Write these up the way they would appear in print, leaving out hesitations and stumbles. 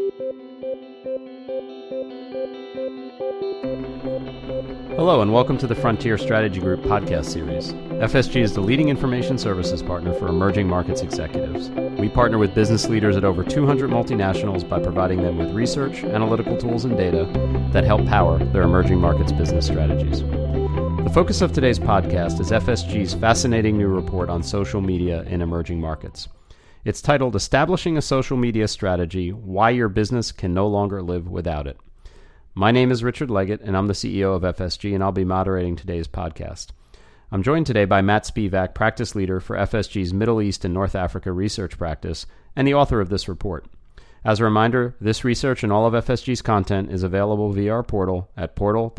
Hello and welcome to the Frontier Strategy Group podcast series. FSG is the leading information services partner for emerging markets executives. We partner with business leaders at over 200 multinationals by providing them with research, analytical tools, and data that help power their emerging markets business strategies. The focus of today's podcast is FSG's fascinating new report on social media in emerging markets. It's titled Establishing a Social Media Strategy, Why Your Business Can No Longer Live Without It. My name is Richard Leggett, and I'm the CEO of FSG, and I'll be moderating today's podcast. I'm joined today by Matt Spivak, practice leader for FSG's Middle East and North Africa research practice, and the author of this report. As a reminder, this research and all of FSG's content is available via our portal at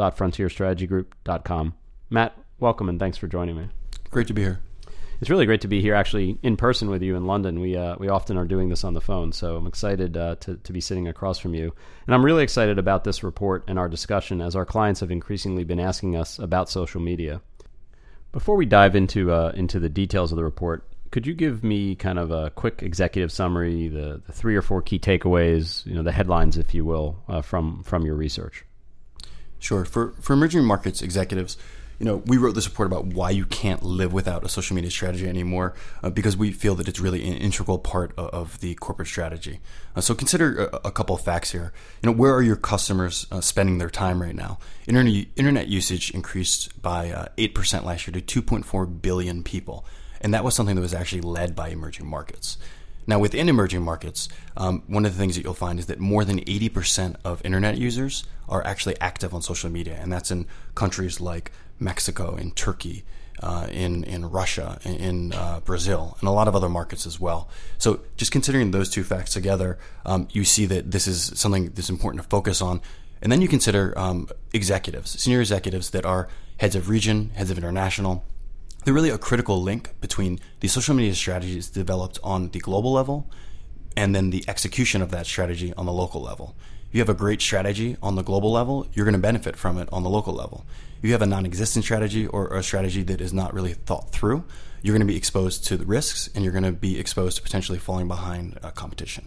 portal.frontierstrategygroup.com. Matt, welcome, and thanks for joining me. Great to be here. It's really great to be here, actually, in person with you in London. We often are doing this on the phone, so I'm excited to be sitting across from you. And I'm really excited about this report and our discussion, as our clients have increasingly been asking us about social media. Before we dive into the details of the report, could you give me kind of a quick executive summary, the 3 or 4 key takeaways, the headlines, if you will, from your research? Sure. For emerging markets executives, we wrote this report about why you can't live without a social media strategy anymore, because we feel that it's really an integral part of the corporate strategy. So consider a couple of facts here. Where are your customers spending their time right now? Internet usage increased by 8% last year to 2.4 billion people, and that was something that was actually led by emerging markets. Now, within emerging markets, one of the things that you'll find is that more than 80% of internet users are actually active on social media, and that's in countries like Mexico, in Turkey, in Russia, in Brazil, and a lot of other markets as well. So just considering those two facts together, you see that this is something that's important to focus on. And then you consider executives, senior executives that are heads of region, heads of international. They're really a critical link between the social media strategies developed on the global level and then the execution of that strategy on the local level. If you have a great strategy on the global level, you're going to benefit from it on the local level. If you have a non-existent strategy or a strategy that is not really thought through, you're going to be exposed to the risks and you're going to be exposed to potentially falling behind competition.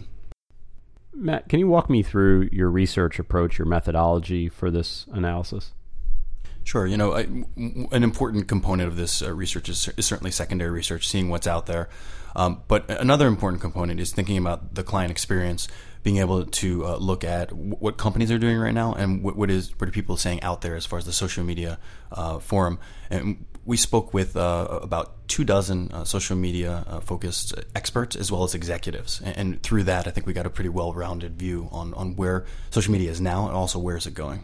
Matt, can you walk me through your research approach, your methodology for this analysis? Sure. An important component of this research is certainly secondary research, seeing what's out there. But another important component is thinking about the client experience, being able to look at what companies are doing right now and what are people saying out there as far as the social media forum. And we spoke with about 24 social media focused experts as well as executives. And through that, I think we got a pretty well-rounded view on where social media is now and also where is it going.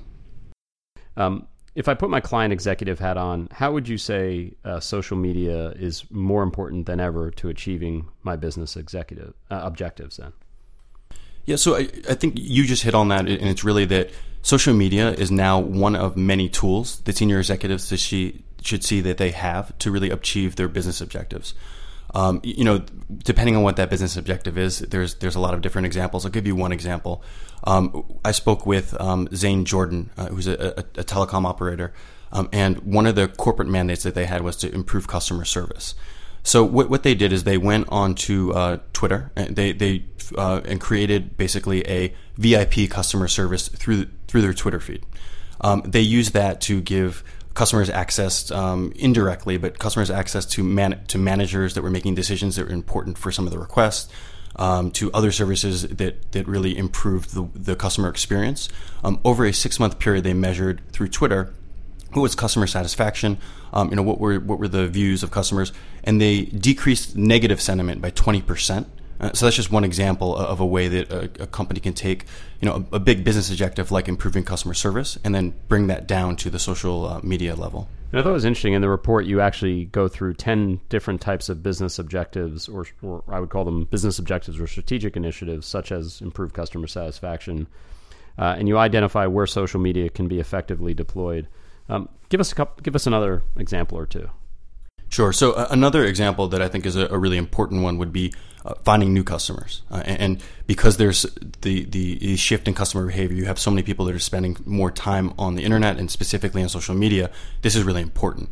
If I put my client executive hat on, how would you say social media is more important than ever to achieving my business executive objectives then? Yeah, so I think you just hit on that, and it's really that social media is now one of many tools that senior executives should see that they have to really achieve their business objectives. Depending on what that business objective is, there's a lot of different examples. I'll give you one example. I spoke with Zane Jordan, who's a telecom operator, and one of the corporate mandates that they had was to improve customer service. So what they did is they went onto Twitter and they created basically a VIP customer service through their Twitter feed. They used that to give customers access indirectly, but customers access to managers that were making decisions that were important for some of the requests, to other services that really improved the customer experience. Over a 6-month period, they measured through Twitter what was customer satisfaction, what were the views of customers, and they decreased negative sentiment by 20%. So that's just one example of a way that a company can take, a big business objective like improving customer service and then bring that down to the social media level. And I thought it was interesting in the report you actually go through 10 different types of business objectives, or I would call them business objectives or strategic initiatives, such as improve customer satisfaction, and you identify where social media can be effectively deployed. Give us another example or two. Sure. So another example that I think is a really important one would be finding new customers. And because there's the shift in customer behavior, you have so many people that are spending more time on the internet and specifically on social media, this is really important.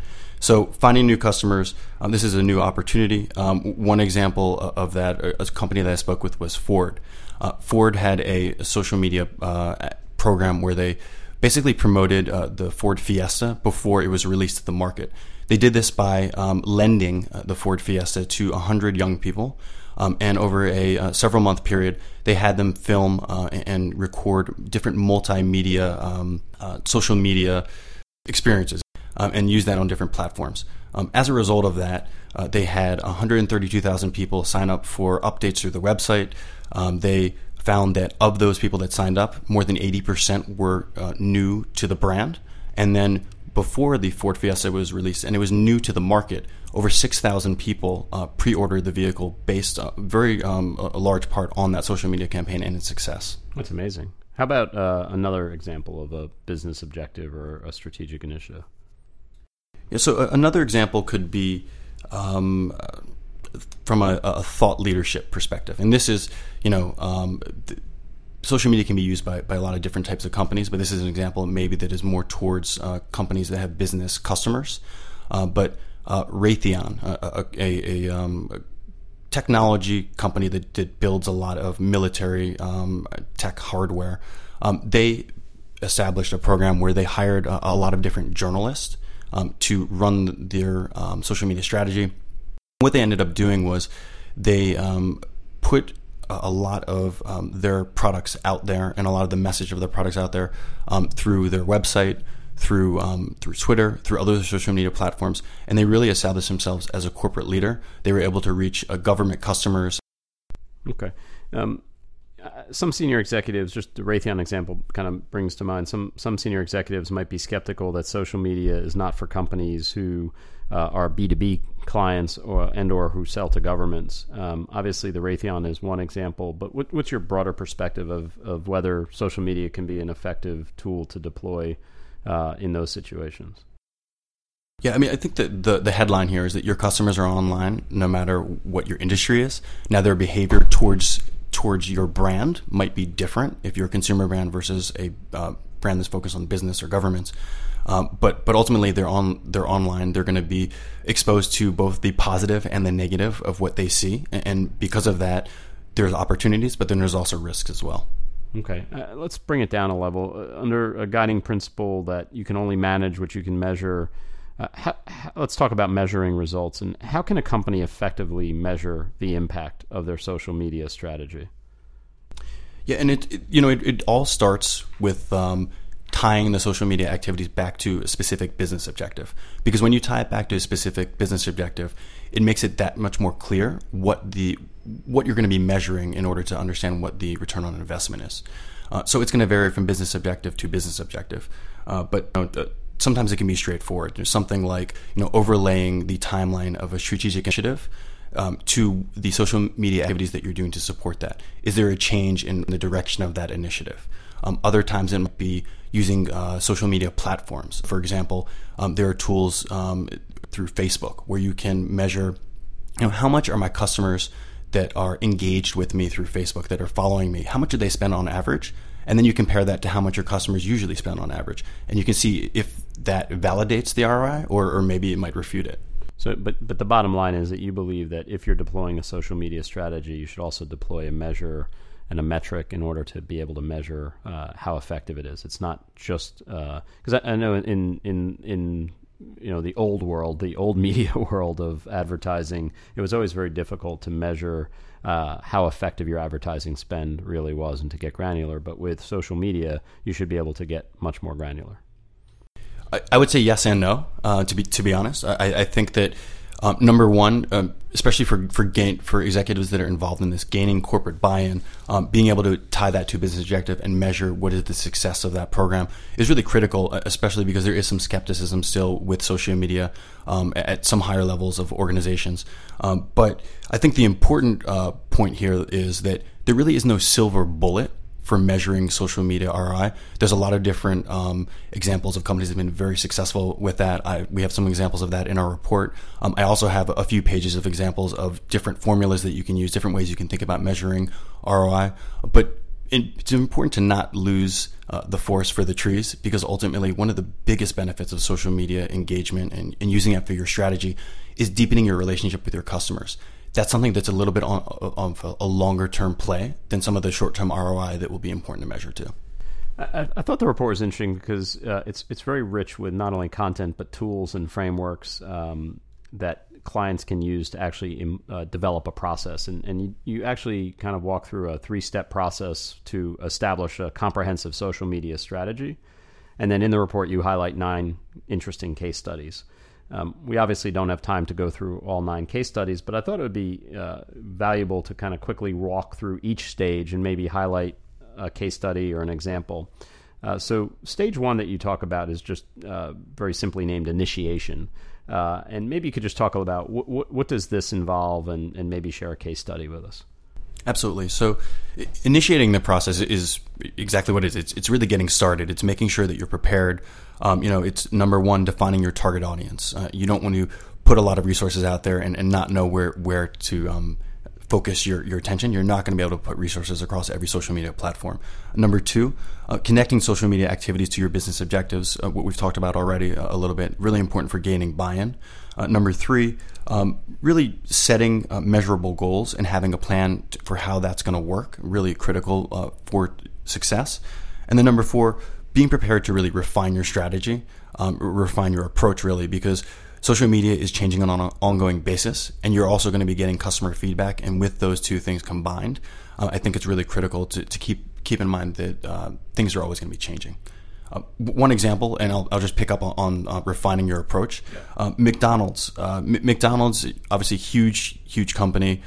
So finding new customers, this is a new opportunity. One example of that, a company that I spoke with was Ford. Ford had a social media program where they basically promoted the Ford Fiesta before it was released to the market. They did this by lending the Ford Fiesta to 100 young people. And over a several-month period, they had them film and record different multimedia, social media experiences and use that on different platforms. As a result of that, they had 132,000 people sign up for updates through the website. They found that of those people that signed up, more than 80% were new to the brand. And then before the Ford Fiesta was released, and it was new to the market, over 6,000 people pre-ordered the vehicle based a large part on that social media campaign and its success. That's amazing. How about another example of a business objective or a strategic initiative? Yeah, so another example could be from a thought leadership perspective. And this is, social media can be used by a lot of different types of companies, but this is an example maybe that is more towards companies that have business customers. But Raytheon, a technology company that builds a lot of military tech hardware, they established a program where they hired a lot of different journalists to run their social media strategy. What they ended up doing was they put a lot of their products out there and a lot of the message of their products out there through their website, through Twitter, through other social media platforms, and they really established themselves as a corporate leader. They were able to reach government customers. Okay. Some senior executives, just the Raytheon example kind of brings to mind, some senior executives might be skeptical that social media is not for companies who are B2B clients or who sell to governments. Obviously, the Raytheon is one example, but what's your broader perspective of whether social media can be an effective tool to deploy in those situations? Yeah, I mean, I think that the headline here is that your customers are online no matter what your industry is. Now, their behavior towards your brand might be different if you're a consumer brand versus a brand that's focused on business or governments. But ultimately, they're online. They're going to be exposed to both the positive and the negative of what they see, and because of that, there's opportunities, but then there's also risks as well. Okay, let's bring it down a level. Under a guiding principle that you can only manage what you can measure, let's talk about measuring results. And how can a company effectively measure the impact of their social media strategy? Yeah, and it all starts with tying the social media activities back to a specific business objective. Because when you tie it back to a specific business objective, it makes it that much more clear what you're going to be measuring in order to understand what the return on investment is. So it's going to vary from business objective to business objective. But sometimes it can be straightforward. There's something like overlaying the timeline of a strategic initiative to the social media activities that you're doing to support that. Is there a change in the direction of that initiative? Other times it might be using social media platforms. For example, there are tools through Facebook where you can measure, how much are my customers that are engaged with me through Facebook, that are following me, how much do they spend on average? And then you compare that to how much your customers usually spend on average. And you can see if that validates the ROI or maybe it might refute it. So, but the bottom line is that you believe that if you're deploying a social media strategy, you should also deploy a measure and a metric in order to be able to measure how effective it is. It's not just because I know in the old world, the old media world of advertising, it was always very difficult to measure how effective your advertising spend really was and to get granular. But with social media, you should be able to get much more granular. I would say yes and no. To be honest, I think that number one, especially for executives that are involved in this, gaining corporate buy-in, being able to tie that to a business objective and measure what is the success of that program is really critical, especially because there is some skepticism still with social media at some higher levels of organizations. But I think the important point here is that there really is no silver bullet for measuring social media ROI. There's a lot of different examples of companies that have been very successful with that. We have some examples of that in our report. I also have a few pages of examples of different formulas that you can use, different ways you can think about measuring ROI. But it's important to not lose the forest for the trees, because ultimately one of the biggest benefits of social media engagement and using it for your strategy is deepening your relationship with your customers. That's something that's a little bit of a longer term play than some of the short term ROI that will be important to measure too. I thought the report was interesting because it's very rich with not only content but tools and frameworks that clients can use to actually develop a process. And you actually kind of walk through a 3-step process to establish a comprehensive social media strategy. And then in the report, you highlight 9 interesting case studies. We obviously don't have time to go through all 9 case studies, but I thought it would be valuable to kind of quickly walk through each stage and maybe highlight a case study or an example. So stage 1 that you talk about is just very simply named initiation. And maybe you could just talk about what does this involve and maybe share a case study with us. Absolutely. So initiating the process is exactly what it is. It's really getting started. It's making sure that you're prepared. It's number 1, defining your target audience. You don't want to put a lot of resources out there and not know where to focus your attention. You're not going to be able to put resources across every social media platform. Number 2, connecting social media activities to your business objectives, what we've talked about already a little bit, really important for gaining buy-in. Number 3, really setting measurable goals and having a plan for how that's going to work, really critical for success. And then number 4, being prepared to really refine your strategy, refine your approach really, because social media is changing on an ongoing basis, and you're also going to be getting customer feedback. And with those 2 things combined, I think it's really critical to keep in mind that things are always going to be changing. One example, and I'll just pick up on refining your approach. Yeah. McDonald's, obviously huge company.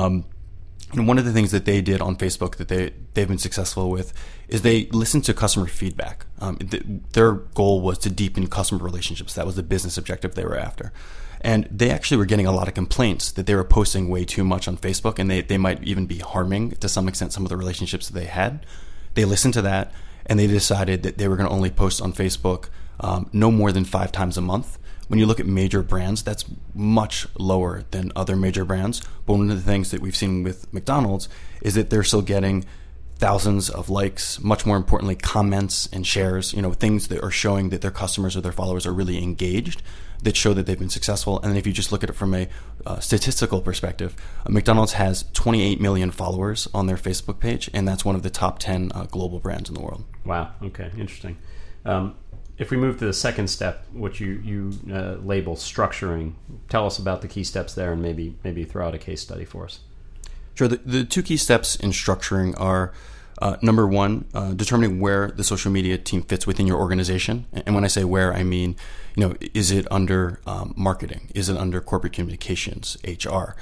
And one of the things that they did on Facebook that they've been successful with is they listened to customer feedback. Their goal was to deepen customer relationships. That was the business objective they were after. And they actually were getting a lot of complaints that they were posting way too much on Facebook, and they might even be harming, to some extent, some of the relationships that they had. They listened to that, and they decided that they were going to only post on Facebook no more than 5 times a month. When you look at major brands, that's much lower than other major brands. But one of the things that we've seen with McDonald's is that they're still getting thousands of likes, much more importantly, comments and shares, things that are showing that their customers or their followers are really engaged, that show that they've been successful. And then if you just look at it from a statistical perspective, McDonald's has 28 million followers on their Facebook page, and that's one of the top 10 global brands in the world. Wow. Okay. Interesting. If we move to the second step, which you label structuring, tell us about the key steps there, and maybe throw out a case study for us. Sure. The 2 key steps in structuring are number 1, determining where the social media team fits within your organization. And when I say where, I mean, is it under marketing? Is it under corporate communications, HR?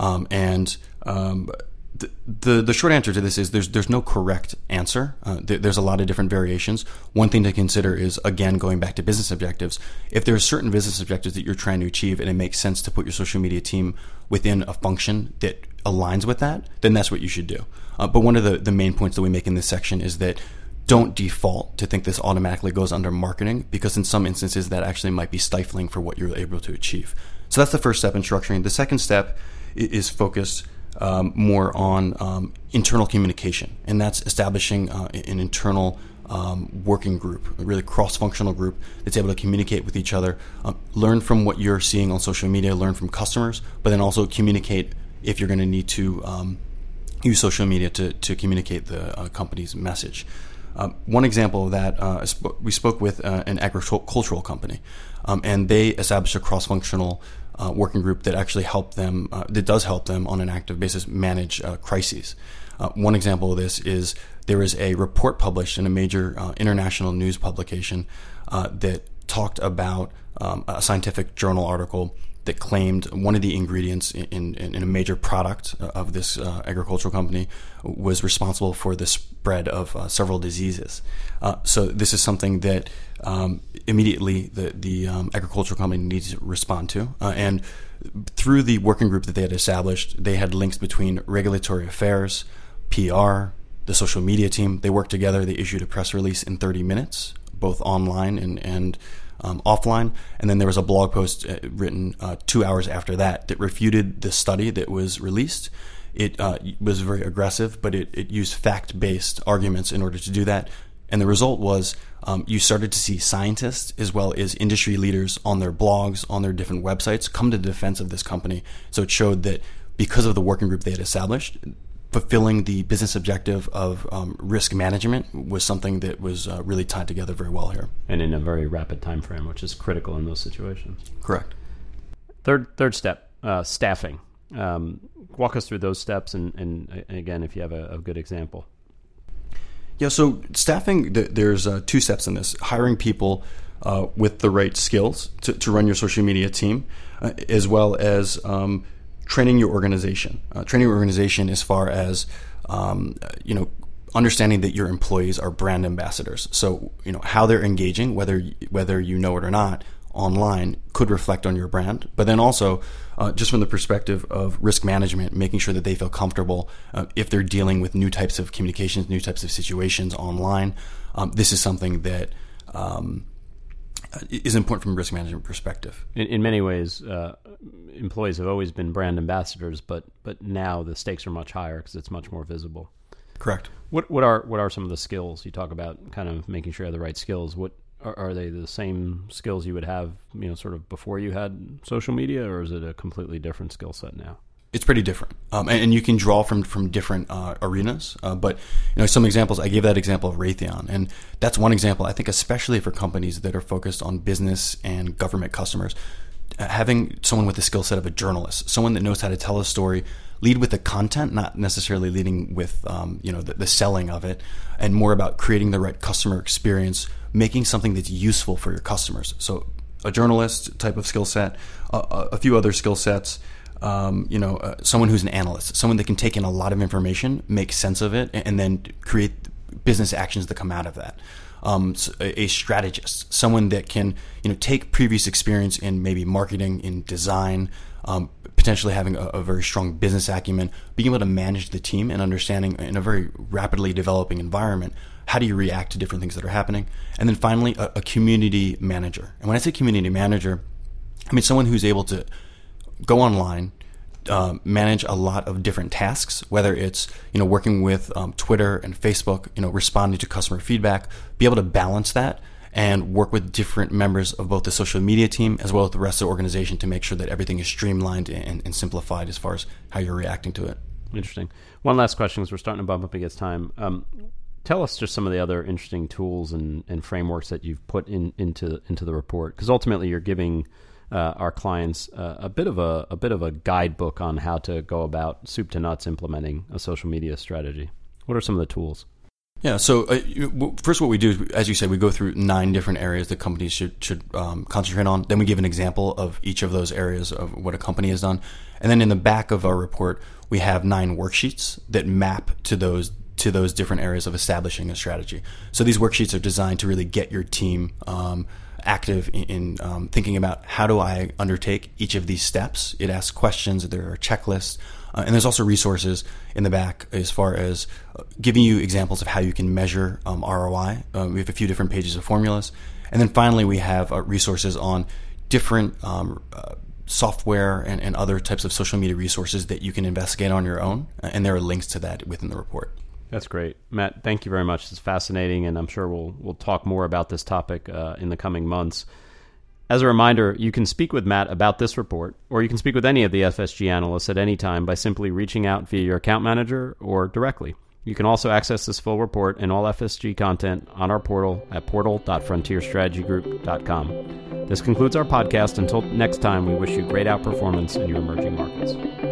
The short answer to this is there's no correct answer. There's a lot of different variations. One thing to consider is, again, going back to business objectives. If there are certain business objectives that you're trying to achieve and it makes sense to put your social media team within a function that aligns with that, then that's what you should do. But one of the main points that we make in this section is that don't default to think this automatically goes under marketing, because in some instances that actually might be stifling for what you're able to achieve. So that's the first step in structuring. The second step is focused more on internal communication, and that's establishing an internal working group, a really cross-functional group that's able to communicate with each other, learn from what you're seeing on social media, learn from customers, but then also communicate if you're going to need to use social media to communicate the company's message. One example of that, we spoke with an agricultural company, and they established a cross-functional working group that actually does help them on an active basis manage crises. One example of this is there is a report published in a major international news publication that talked about a scientific journal article that claimed one of the ingredients in a major product of this agricultural company was responsible for the spread of several diseases. So this is something that immediately the agricultural company needs to respond to. And through the working group that they had established, they had links between regulatory affairs, PR, the social media team. They worked together. They issued a press release in 30 minutes, both online and offline, and then there was a blog post written 2 hours after that refuted the study that was released, It was very aggressive, but it used fact-based arguments in order to do that. And the result was you started to see scientists as well as industry leaders on their blogs, on their different websites, come to the defense of this company. So it showed that because of the working group they had established, fulfilling the business objective of risk management was something that was really tied together very well here. And in a very rapid time frame, which is critical in those situations. Correct. Third step, staffing. Walk us through those steps, and again, if you have a good example. Yeah, so staffing, there's 2 steps in this. Hiring people with the right skills to run your social media team, as well as training your organization. Training your organization as far as, understanding that your employees are brand ambassadors. So, how they're engaging, whether you know it or not, online could reflect on your brand. But then also, just from the perspective of risk management, making sure that they feel comfortable if they're dealing with new types of communications, new types of situations online. This is something that is important from a risk management perspective. In many ways, employees have always been brand ambassadors, but now the stakes are much higher because it's much more visible. Correct. What are some of the skills you talk about? Kind of making sure you have the right skills. What are they the same skills you would have, sort of before you had social media, or is it a completely different skill set now? It's pretty different, and you can draw from different arenas. But some examples. I gave that example of Raytheon, and that's one example. I think especially for companies that are focused on business and government customers, having someone with the skill set of a journalist, someone that knows how to tell a story, lead with the content, not necessarily leading with the selling of it, and more about creating the right customer experience, making something that's useful for your customers. So a journalist type of skill set, a few other skill sets. Someone who's an analyst, someone that can take in a lot of information, make sense of it, and then create business actions that come out of that. A strategist, someone that can, take previous experience in maybe marketing, in design, potentially having a very strong business acumen, being able to manage the team and understanding in a very rapidly developing environment, how do you react to different things that are happening? And then finally, a community manager. And when I say community manager, I mean someone who's able to go online, manage a lot of different tasks, whether it's working with Twitter and Facebook, responding to customer feedback, be able to balance that and work with different members of both the social media team as well as the rest of the organization to make sure that everything is streamlined and simplified as far as how you're reacting to it. Interesting. One last question, as we're starting to bump up against time. Tell us just some of the other interesting tools and frameworks that you've put into the report, because ultimately you're giving our clients a bit of a guidebook on how to go about soup to nuts implementing a social media strategy. What are some of the tools? Yeah. So first, what we do is, as you said, we go through 9 different areas that companies should concentrate on. Then we give an example of each of those areas of what a company has done, and then in the back of our report, we have 9 worksheets that map to those different areas of establishing a strategy. So these worksheets are designed to really get your team active in thinking about how do I undertake each of these steps. It asks questions, there are checklists, and there's also resources in the back as far as giving you examples of how you can measure ROI. We have a few different pages of formulas. And then finally, we have resources on different software and other types of social media resources that you can investigate on your own, and there are links to that within the report. That's great. Matt, thank you very much. It's fascinating, and I'm sure we'll talk more about this topic in the coming months. As a reminder, you can speak with Matt about this report, or you can speak with any of the FSG analysts at any time by simply reaching out via your account manager or directly. You can also access this full report and all FSG content on our portal at portal.frontierstrategygroup.com. This concludes our podcast. Until next time, we wish you great outperformance in your emerging markets.